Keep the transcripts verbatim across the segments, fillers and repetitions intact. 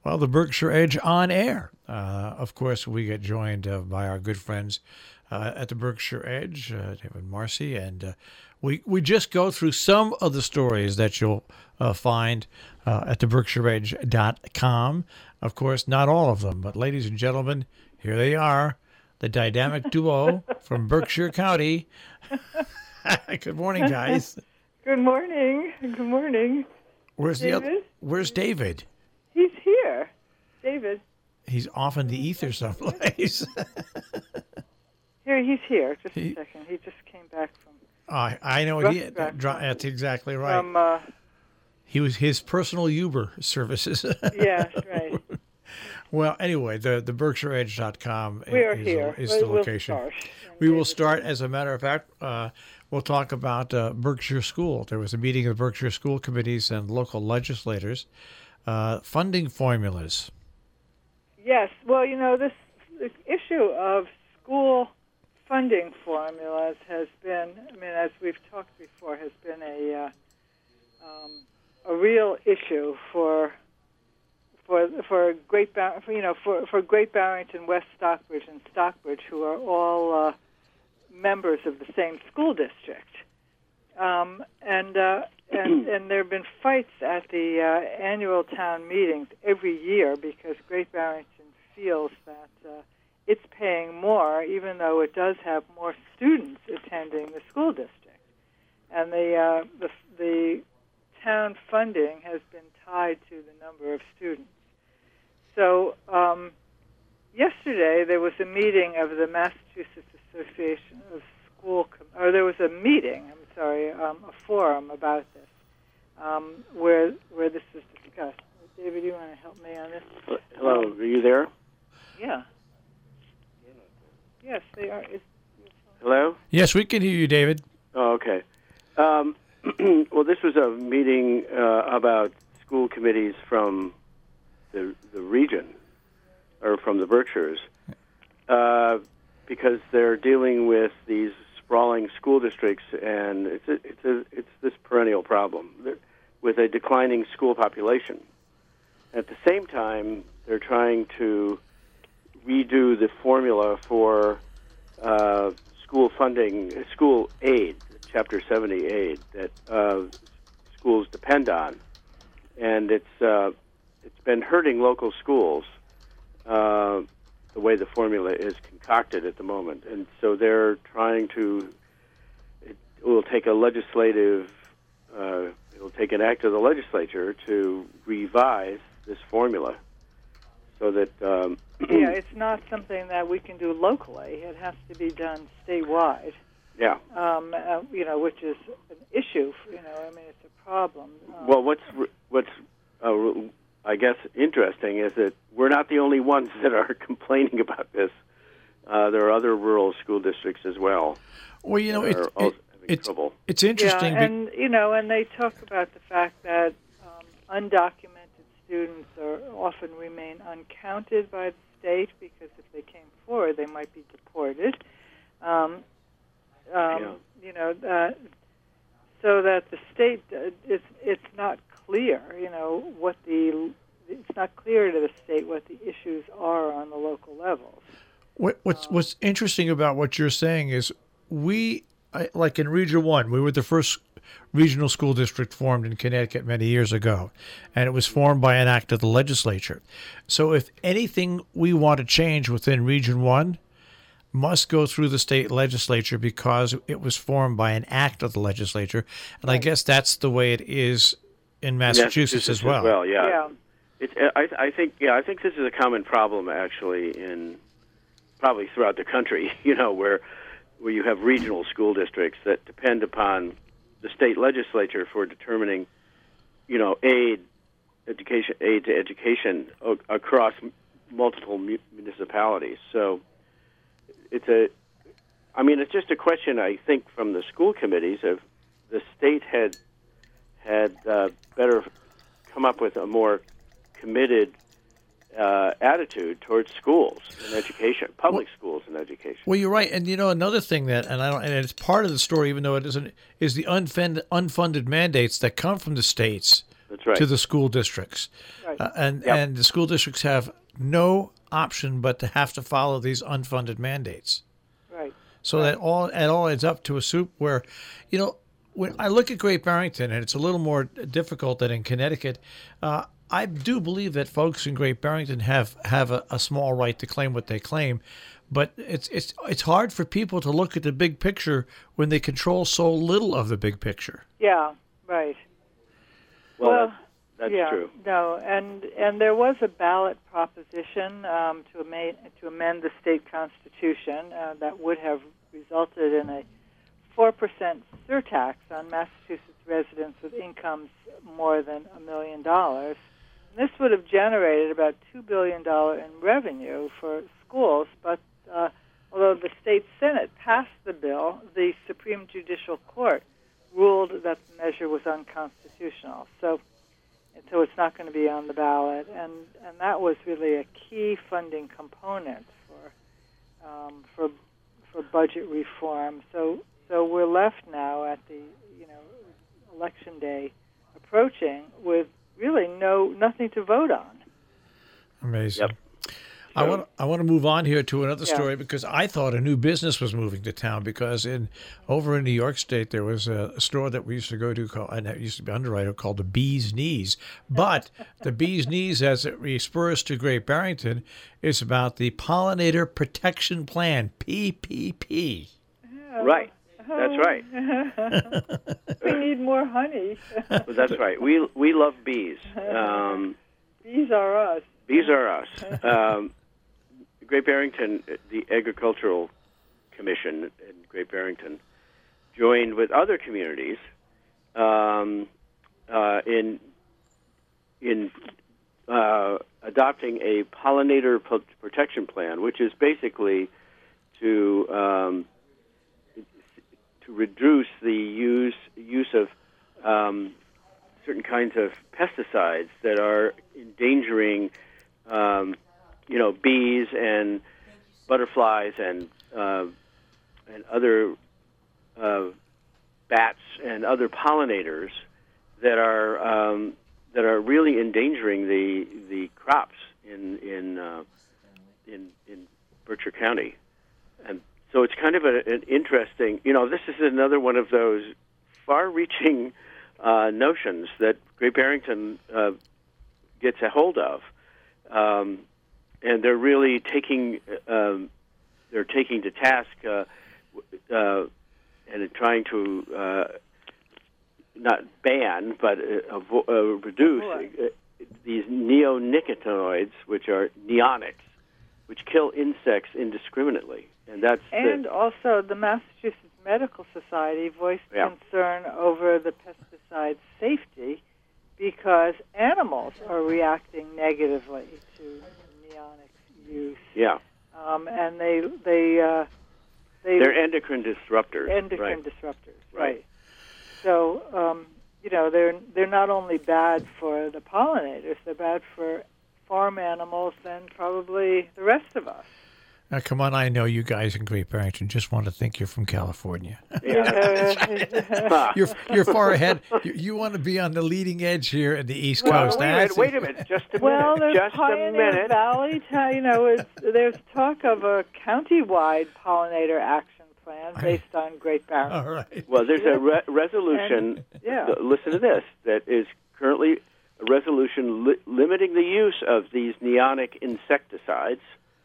Well, the Berkshire Edge on air. Uh, of course, we get joined uh, by our good friends uh, at the Berkshire Edge, uh, David Marcy, and uh, we we just go through some of the stories that you'll uh, find uh, at the berkshire edge dot com. Of course, not all of them, but ladies and gentlemen, here they are, the dynamic duo from Berkshire County. Good morning, guys. Good morning. Good morning. Where's David? the other? Where's David? He's here. David. He's off in the ether someplace. Here, he's here. Just He- a second. He just came back from I I know what he. Restaurant. That's exactly right. from. Uh, He was his personal Uber services. yeah, right. Well, anyway, the the berkshire edge dot com We are is, here. is We- the we'll location. start. We will David- start, as a matter of fact, uh, we'll talk about uh, Berkshire School. There was a meeting of the Berkshire School committees and local legislators. Uh, funding formulas. Yes. Well, you know, this, this issue of school funding formulas has been, I mean, as we've talked before, has been a uh, um, a real issue for for for Great Bar- for, you know for for Great Barrington, West Stockbridge, and Stockbridge, who are all uh, members of the same school district, um, and. Uh, And, and there have been fights at the uh, annual town meetings every year because Great Barrington feels that uh, it's paying more, even though it does have more students attending the school district. And the uh, the, the town funding has been tied to the number of students. So um, yesterday there was a meeting of the Massachusetts Association of School, Com- or there was a meeting. I'm sorry, um, a forum about this. Um, where where this is discussed. David, you want to help me on this? Hello, Um, are you there? Yeah. Yes, they are. Is, Hello? Yes, we can hear you, David. Oh, okay. Um, well, this was a meeting uh, about school committees from the the region, or from the Berkshires, uh, because they're dealing with these sprawling school districts, and it's a, it's a, it's this perennial problem with a declining school population. At the same time, they're trying to redo the formula for uh, school funding, school aid, Chapter seventy aid that uh, schools depend on, and it's uh, it's been hurting local schools uh, the way the formula is concocted at the moment, and so they're trying to. It will take a legislative. Uh, it will take an act of the legislature to revise this formula, so that. Um, yeah, it's not something that we can do locally. It has to be done statewide. Yeah. Um, uh, you know, which is an issue. You know, I mean, it's a problem. Um, Well, what's what's uh, I guess interesting is that we're not the only ones that are complaining about this. Uh, there are other rural school districts as well. Well, you know, that it, are also it, having it's trouble. it's interesting. Yeah, and you know, and they talk about the fact that um, undocumented students are often remain uncounted by the state because if they came forward, they might be deported. Um, um, Yeah. You know, uh, so that the state uh, it's it's not clear. You know what the it's not clear to the state what the issues are on the local levels. What, what's what's interesting about what you're saying is we, I, like in Region One, we were the first regional school district formed in Connecticut many years ago, and it was formed by an act of the legislature. So if anything we want to change within Region One, must go through the state legislature because it was formed by an act of the legislature, and I guess that's the way it is in Massachusetts, as well. Well, yeah. Yeah. It's, I, I think, yeah, I think this is a common problem actually in probably throughout the country. You know, where where you have regional school districts that depend upon the state legislature for determining, you know, aid, education, aid to education o- across m- multiple mu- municipalities. So it's a, I mean, it's just a question I think from the school committees of the state had had uh, better come up with a more committed uh, attitude towards schools and education, public Well, schools and education. Well, you're right, and you know another thing that, and I don't, and it's part of the story, even though it isn't, is the unfunded unfunded mandates that come from the states That's right. to the school districts. Right. Uh, and, Yep. and the school districts have no option but to have to follow these unfunded mandates. Right. So Right. that all it all adds up to a soup where, you know, when I look at Great Barrington, and it's a little more difficult than in Connecticut, uh, I do believe that folks in Great Barrington have have a, a small right to claim what they claim, but it's it's it's hard for people to look at the big picture when they control so little of the big picture. Yeah. Right. Well, Well, that's, that's yeah, true. No, and and there was a ballot proposition um, to amend to amend the state constitution uh, that would have resulted in a four percent surtax on Massachusetts residents with incomes more than a million dollars. This would have generated about two billion dollars in revenue for schools, but uh, although the state Senate passed the bill, the Supreme Judicial Court ruled that the measure was unconstitutional. So, and so it's not going to be on the ballot, and, and that was really a key funding component for um, for for budget reform. So, so we're left now at the you know election day approaching with really no nothing to vote on. Amazing. Yep. I want I want to move on here to another Yeah. story because I thought a new business was moving to town because in over in New York State there was a, a store that we used to go to called and it used to be Underwriter called the Bee's Knees, but the Bee's Knees as it refers to Great Barrington is about the Pollinator Protection Plan (P P P). Right. That's right. We need more honey. Well, that's right. We we love bees. Um, These are us. bees are us. Um, Great Barrington, the Agricultural Commission in Great Barrington, joined with other communities um, uh, in in uh, adopting a pollinator po- protection plan, which is basically to um, to reduce the use use of um, certain kinds of pesticides that are endangering, um, you know, bees and butterflies and uh, and other uh, bats and other pollinators that are um, that are really endangering the the crops in in uh, in in Berkshire County. And so it's kind of a, an interesting, you know, this is another one of those far-reaching uh, notions that Great Barrington uh, gets a hold of, um, and they're really taking um, they're taking to task uh, uh, and trying to uh, not ban but uh, avo- uh, reduce uh, these neonicotinoids, which are neonics, which kill insects indiscriminately. And that's And the, also, the Massachusetts Medical Society voiced Yeah. concern over the pesticide safety because animals are reacting negatively to neonics use. yeah, Um, and they they uh, they they're endocrine disruptors. endocrine right. disruptors, Right. right? So um, you know they're they're not only bad for the pollinators, they're bad for farm animals and probably the rest of us. Now, come on, I know you guys in Great Barrington just want to think you're from California. Yeah. you're you're far ahead. You, you want to be on the leading edge here at the East Well, Coast. wait a That's- minute, wait a minute, just a Well, minute, there's just a Pioneer minute. Valley, ta- you know, it's, there's talk of a county-wide pollinator action plan based on Great Barrington. All right. Well, there's a re- resolution. yeah. th- Listen to this. That is currently a resolution li- limiting the use of these neonic insecticides.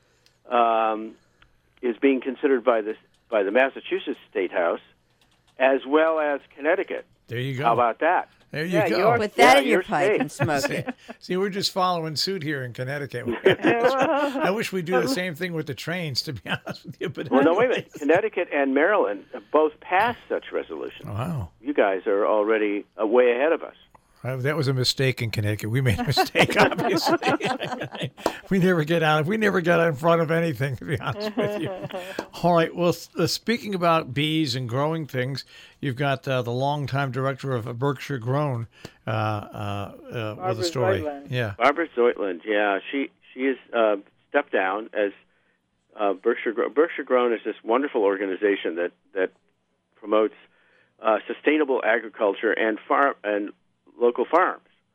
Um, is being considered by the by the Massachusetts State House, as well as Connecticut. There you go. How about that? There you Yeah, go. yours- Put that Yeah, in your your pipe state. and smoke it. See, we're just following suit here in Connecticut. I wish we'd do the same thing with the trains, to be honest with you. But Well, no, wait a minute. Connecticut and Maryland have both passed such resolutions. Wow. You guys are already uh, way ahead of us. Uh, that was a mistake in Connecticut. We made a mistake, obviously. we never get out. We never got out in front of anything, to be honest with you. All right. Well, uh, speaking about bees and growing things, you've got uh, the longtime director of Berkshire Grown uh, uh, uh, with a Barbara story. Zoidland. Yeah. Barbara Zoitland, yeah, she she has uh, stepped down as uh, Berkshire Grown. Berkshire Grown is this wonderful organization that that promotes uh, sustainable agriculture and farm and local farms.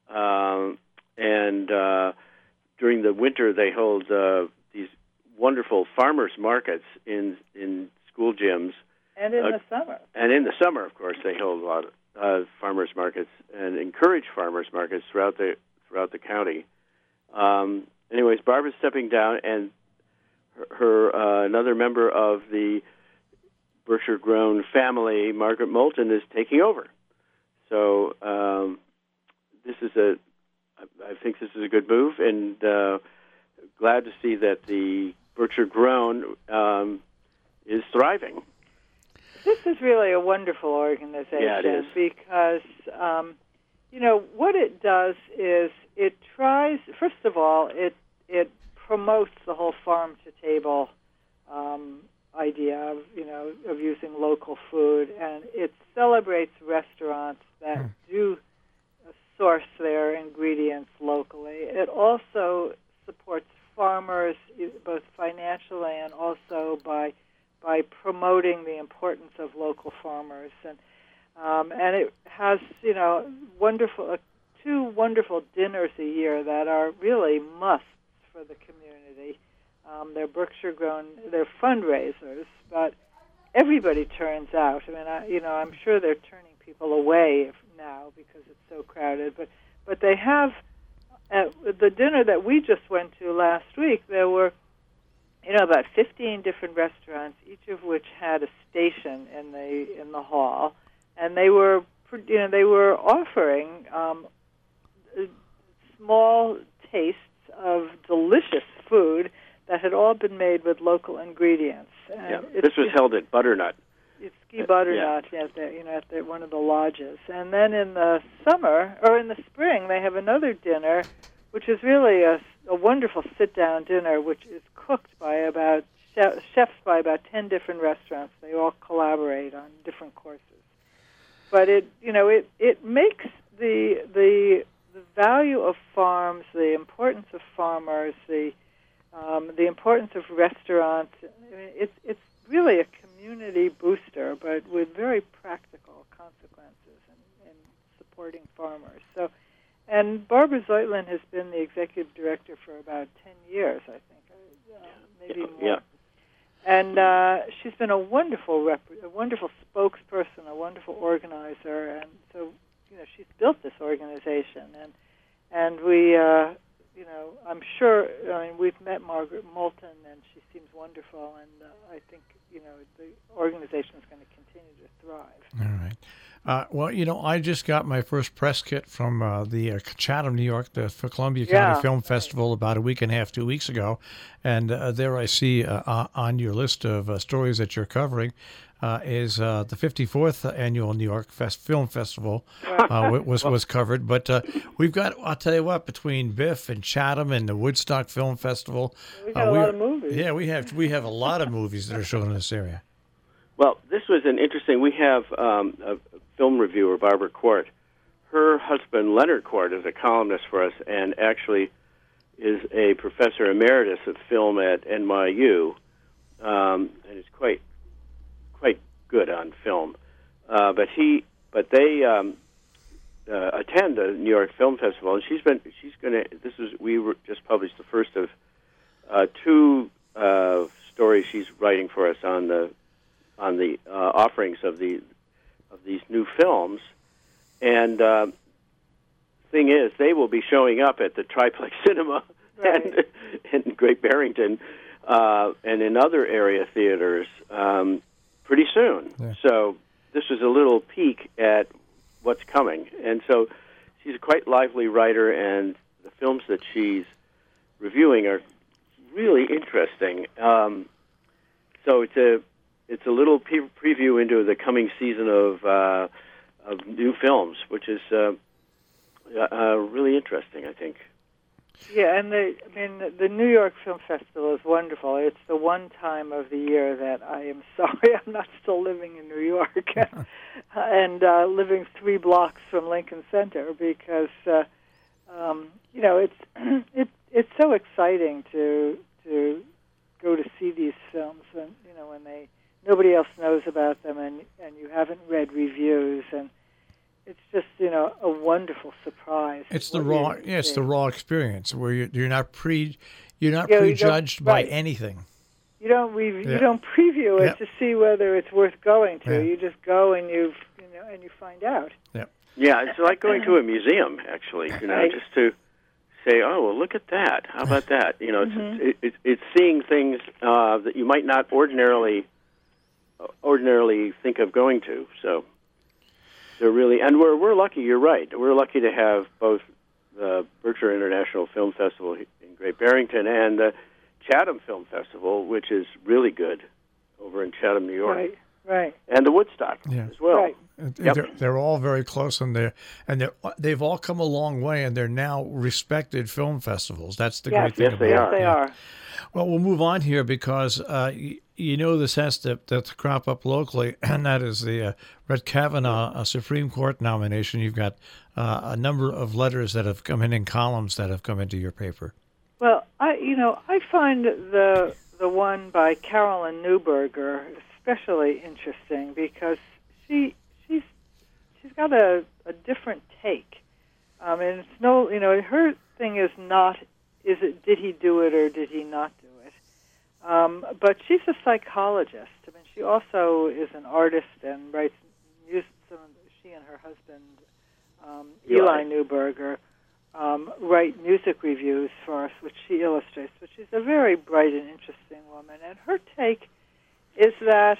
Um, and uh, during the winter, they hold uh, these wonderful farmers markets in in school gyms. And in uh, the summer. And in the summer, of course, they hold a lot of uh, farmers markets and encourage farmers markets throughout the throughout the county. Um, anyways, Barbara's stepping down, and her, her uh, another member of the Berkshire Grown family, Margaret Moulton, is taking over. So um, this is a, I think this is a good move, and uh, glad to see that the Berkshire Grown um, is thriving. This is really a wonderful organization. Yeah, it is. Because, um, you know, what it does is it tries, first of all, it it promotes the whole farm-to-table um, idea of, you know, of using local food, and it celebrates restaurants that hmm. do source their ingredients locally. It also supports farmers, both financially and also by by promoting the importance of local farmers, and um, and it has, you know, wonderful uh, two wonderful dinners a year that are really musts for the community. Um, they're Berkshire Grown, they're fundraisers, but everybody turns out. I mean, I, you know, I'm sure they're turning people away now because it's so crowded, but but they have at the dinner that we just went to last week. There were, you know, about fifteen different restaurants, each of which had a station in the in the hall, and they were, you know, they were offering um, small tastes of delicious food that had all been made with local ingredients. And yeah, this was held at Butternut. It's Ski Butternut, yeah. at the, you know, at the, one of the lodges. And then in the summer or in the spring, they have another dinner, which is really a, a wonderful sit-down dinner, which is cooked by about chef, chefs by about ten different restaurants. They all collaborate on different courses. But it, you know, it it makes the the the value of farms, the importance of farmers, the um, the importance of restaurants. I mean, it's it's really a community booster, but with very practical consequences in, in supporting farmers. So. And Barbara Zeitlin has been the executive director for about ten years, I think, uh, maybe more. Yeah. And uh, she's been a wonderful rep, a wonderful spokesperson, a wonderful organizer, and so you know she's built this organization, and and we, uh, you know, I'm sure. I mean, we've met Margaret Moulton, and she seems wonderful, and uh, I think you know the organization is going to continue to thrive. All right. Uh, well, you know, I just got my first press kit from uh, the uh, Chatham, New York, the for Columbia County yeah. Film Festival about a week and a half, two weeks ago. And uh, there I see uh, on your list of uh, stories that you're covering uh, is uh, the fifty-fourth annual New York Fest Film Festival uh, was was covered. But uh, we've got, I'll tell you what, between Biff and Chatham and the Woodstock Film Festival, we got uh, a we, lot of movies. Yeah, we have we have a lot of movies that are shown in this area. Well, this was an interesting. We have um, a film reviewer, Barbara Quart. Her husband, Leonard Quart, is a columnist for us and actually is a professor emeritus of film at N Y U, um, and is quite quite good on film. Uh, but he, but they um, uh, attend the New York Film Festival, and she's been she's going to. This is we were just published the first of uh, two uh, stories she's writing for us on the on the uh, offerings of the of these new films, and uh, thing is, they will be showing up at the Triplex Cinema right. and in Great Barrington uh, and in other area theaters um, pretty soon. Yeah. So this is a little peek at what's coming, and so she's a quite lively writer, and the films that she's reviewing are really interesting. Um, so it's a It's a little pre- preview into the coming season of uh, of new films, which is uh, uh, really interesting, I think. Yeah, and the I mean the New York Film Festival is wonderful. It's the one time of the year that I am sorry I'm not still living in New York and uh, living three blocks from Lincoln Center because uh, um, you know it's it, it's so exciting to to go to see these films and you know when they nobody else knows about them and and you haven't read reviews and it's just you know a wonderful surprise. surprised. It's at the what raw. you Yeah, it's see. the raw experience where you're, you're not pre, you're not Yeah, you don't- prejudged by right. anything. You don't re- Yeah. you don't preview it Yep. to see whether it's worth going to. Yeah. You just go and you you know and you find out. Yeah, it's like going to a museum, actually. You know, Right. just to say, "Oh, well, look at that. How about that?" You know, it's Mhm. it, it, it's seeing things uh, that you might not ordinarily ordinarily think of going to. So they're really, and we're we're lucky. You're right. We're lucky to have both the Berkshire International Film Festival in Great Barrington and the Chatham Film Festival, which is really good over in Chatham, New York, Right, right, and the Woodstock Yeah. as well. right. And Yep. They're, they're all very close, and they're and they they've all come a long way, and they're now respected film festivals. That's the Yes, great thing yes, about they it. are. They Yeah. are. Well, we'll move on here because uh, y- you know this has to, to crop up locally, and that is the uh, Brett Kavanaugh uh, Supreme Court nomination. You've got uh, a number of letters that have come in in columns that have come into your paper. Well, I you know I find the the one by Carolyn Neuberger especially interesting because she she's she's got a, a different take. Um, and it's no you know her thing is not is it did he do it or did he not do it. Um, but she's a psychologist. I mean, she also is an artist and writes music. Some of, she and her husband um, Eli Eli. Neuberger. Um, write music reviews for us, which she illustrates. But she's a very bright and interesting woman. And her take is that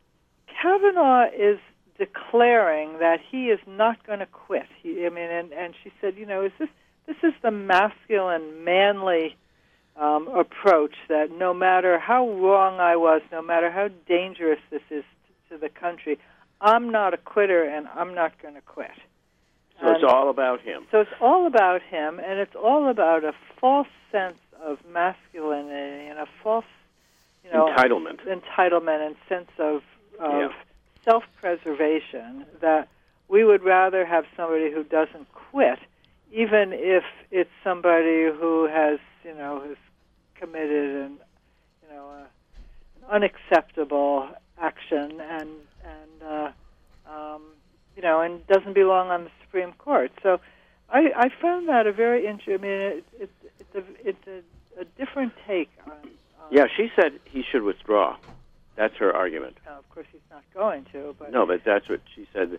Kavanaugh is declaring that he is not going to quit. He, I mean, and, and she said, you know, is this this is the masculine, manly um, approach that no matter how wrong I was, no matter how dangerous this is to, to the country, I'm not a quitter and I'm not going to quit. So it's all about him. So it's all about him, and it's all about a false sense of masculinity and a false, you know, Entitlement. entitlement and sense of, of Yeah. self-preservation. That we would rather have somebody who doesn't quit, even if it's somebody who has, you know, has committed an, you know, a, an unacceptable action and and uh, um, you know, and doesn't belong on the Supreme Court. So I, I found that a very interesting, I mean, it, it, it's, a, it's a, a different take on, on Yeah, she said he should withdraw. That's her argument. Now, of course, he's not going to, but No, but that's what she said,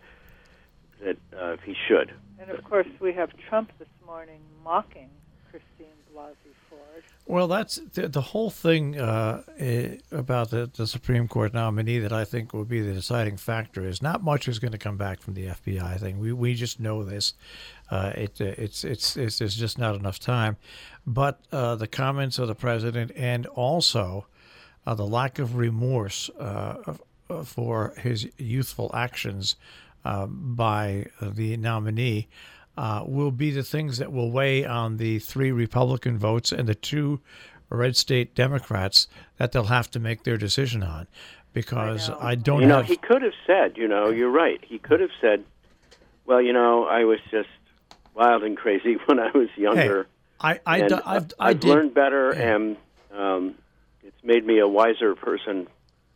that uh, he should. and of course we have Trump this morning mocking Christine Blasey Ford. Well, that's the, the whole thing uh, eh, about the, the Supreme Court nominee that I think will be the deciding factor is not much is going to come back from the F B I thing. We we just know this. Uh, it uh, it's, it's it's there's just not enough time. But uh, the comments of the president and also uh, the lack of remorse uh, for his youthful actions uh, by the nominee. Uh, will be the things that will weigh on the three Republican votes and the two red state Democrats that they'll have to make their decision on, because I know. I, don't You know, have. he could have said, you know, you're right. He could have said, well, you know, I was just wild and crazy when I was younger. I I, and do- I've, I I've did. learned better, Yeah. and um, it's made me a wiser person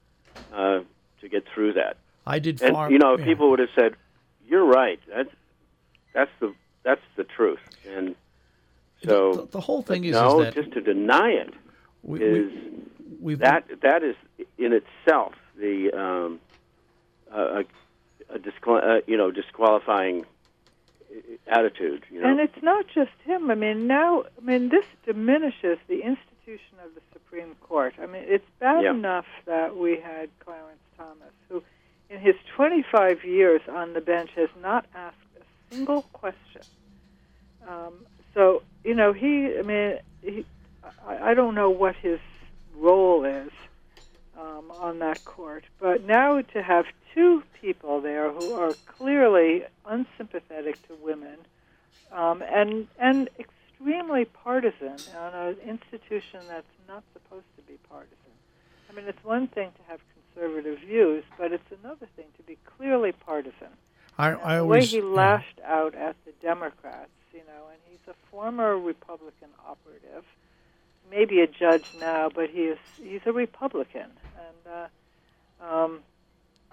uh, to get through that. I did And, far. you know, if yeah. people would have said, you're right, that's, that's, the, that's the truth. And so, the, the whole thing is, no, is that just to deny it we, is... we, we've that that is in itself the um, a, a disqual- uh, you know disqualifying attitude. You know, And it's not just him. I mean, now, I mean, this diminishes the institution of the Supreme Court. I mean, it's bad Yeah. enough that we had Clarence Thomas, who, in his twenty-five years on the bench, has not asked a single question. Um, so, you know, he, I mean, he, I, I don't know what his role is um, on that court, but now to have two people there who are clearly unsympathetic to women um, and and extremely partisan on an institution that's not supposed to be partisan. I mean, it's one thing to have conservative views, but it's another thing to be clearly partisan. I, And I the always way he lashed out at the Democrats, you know, and he's a former Republican operative, maybe a judge now, but he is he's a Republican, and uh, um,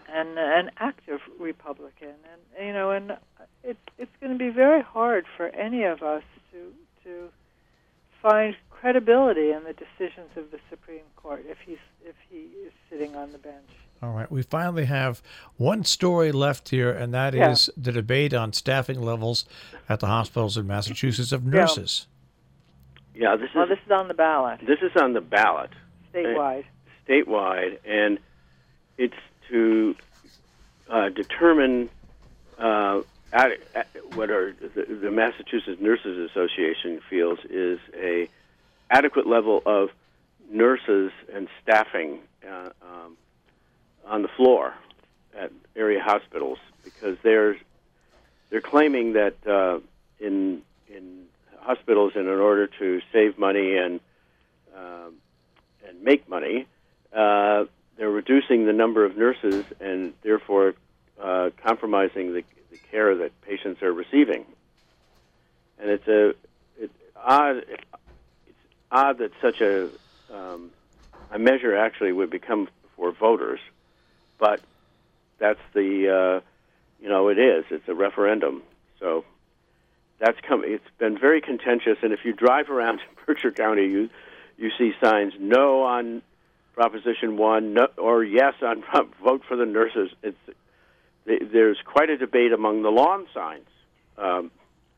and an active Republican, and you know, and it's it's going to be very hard for any of us to to find credibility in the decisions of the Supreme Court if he's if he is sitting on the bench. All right. We finally have one story left here, and that Yeah. is the debate on staffing levels at the hospitals in Massachusetts of nurses. Yeah, this Well, is this is on the ballot, this is on the ballot statewide. statewide, and it's to uh, determine uh, at, at what are the, the Massachusetts Nurses Association feels is a adequate level of nurses and staffing uh, um, on the floor at area hospitals, because they're they're claiming that uh, in in hospitals, and in order to save money and um, and make money, uh, they're reducing the number of nurses and therefore uh, compromising the, the care that patients are receiving. And it's a it's odd it's odd that such a um, a measure actually would become before voters, but that's the uh, you know it is it's a referendum, so. That's coming. It's been very contentious, and if you drive around Berkshire County, you you see signs no on Proposition One, no, or yes on vote for the nurses. It's there's quite a debate among the lawn signs, um,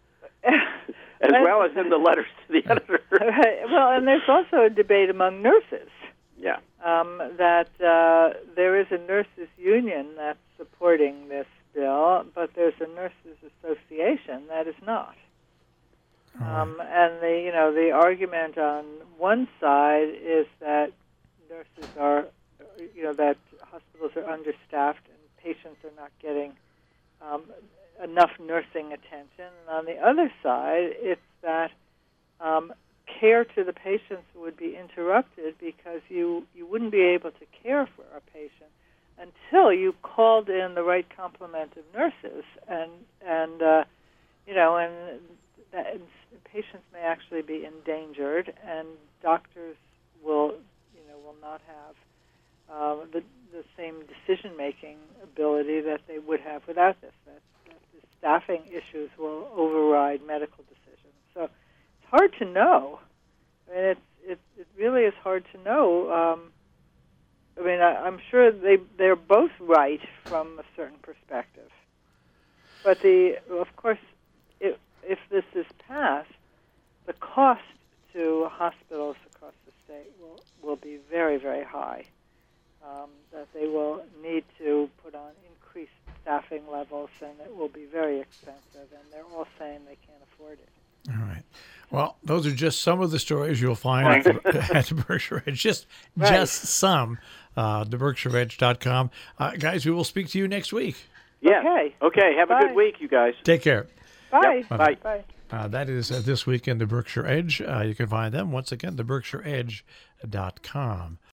as well as in the letters to the editor. Right. Well, and there's also a debate among nurses. Yeah. Um, that uh, there is a nurses union that's supporting this bill, but there's a nurses association that is not. Um, and the you know the argument on one side is that nurses are you know that hospitals are understaffed and patients are not getting um, enough nursing attention. And on the other side, it's that um, care to the patients would be interrupted because you you wouldn't be able to care for a patient until you called in the right complement of nurses, and and uh, you know, and, that, and patients may actually be endangered, and doctors will, you know, will not have uh, the the same decision making ability that they would have without this. That, that the staffing issues will override medical decisions. So it's hard to know. I mean, it's it it really is hard to know. Um, I mean, I, I'm sure they they're both right from a certain perspective, but the of course, if if this is passed, the cost to hospitals across the state will will be very very high. Um, that they will need to put on increased staffing levels, and it will be very expensive. And they're all saying they can't afford it. All right. Well, those are just some of the stories you'll find at the, at the Berkshire Edge. Just, Right. just some. Uh, the berkshire edge dot com. Uh, guys, we will speak to you next week. Yeah. Okay. Okay. Have a Bye. good week, you guys. Take care. Bye. Yep. Bye. Bye. Uh, that is uh, This Week in the Berkshire Edge. Uh, you can find them, once again, the berkshire edge dot com.